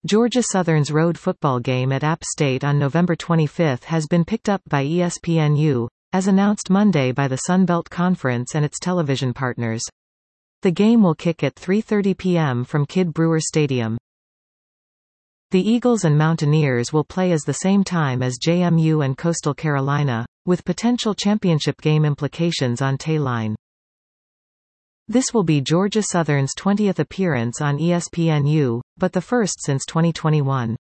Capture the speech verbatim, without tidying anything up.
Georgia Southern's road football game at App State on November twenty-fifth has been picked up by E S P N U, as announced Monday by the Sun Belt Conference and its television partners. The game will kick at three thirty p m from Kidd Brewer Stadium. The Eagles and Mountaineers will play as the same time as J M U and Coastal Carolina, with potential championship game implications on Tay Line. This will be Georgia Southern's twentieth appearance on E S P N U, but the first since twenty twenty-one.